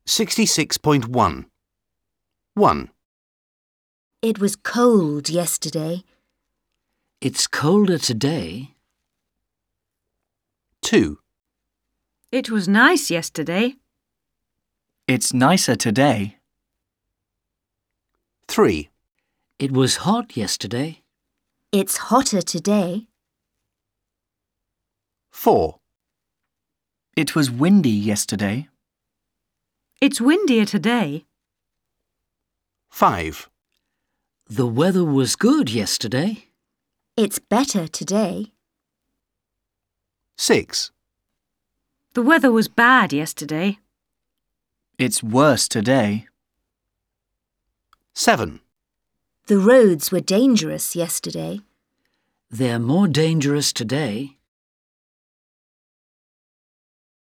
66.1. 1, It was cold yesterday. It's colder today. 2, It was nice yesterday. It's nicer today. 3, It was hot yesterday. It's hotter today. 4, It was windy yesterday. It's windier today. 5, The weather was good yesterday. It's better today. 6, The weather was bad yesterday. It's worse today. 7, The roads were dangerous yesterday. They're more dangerous today.